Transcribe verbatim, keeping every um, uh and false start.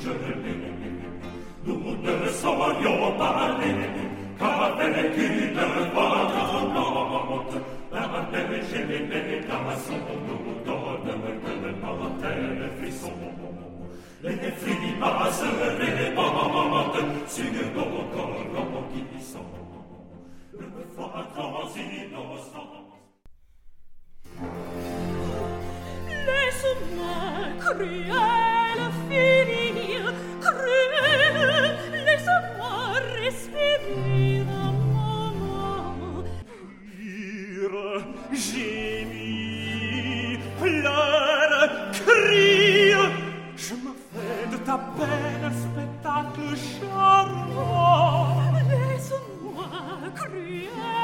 Nous ne saurions parler qu'avec une voix tremblante. La neige et les glaçons nous donnent de mortels frissons. Les frimas se répandent sur nos corps qui sont le foie transinnocence. Laisse-moi cruel finir, cruel, laisse-moi respirer un moment. Rire, gémir, pleure, crie, je me fais de ta peine un spectacle charmant. Laisse-moi cruel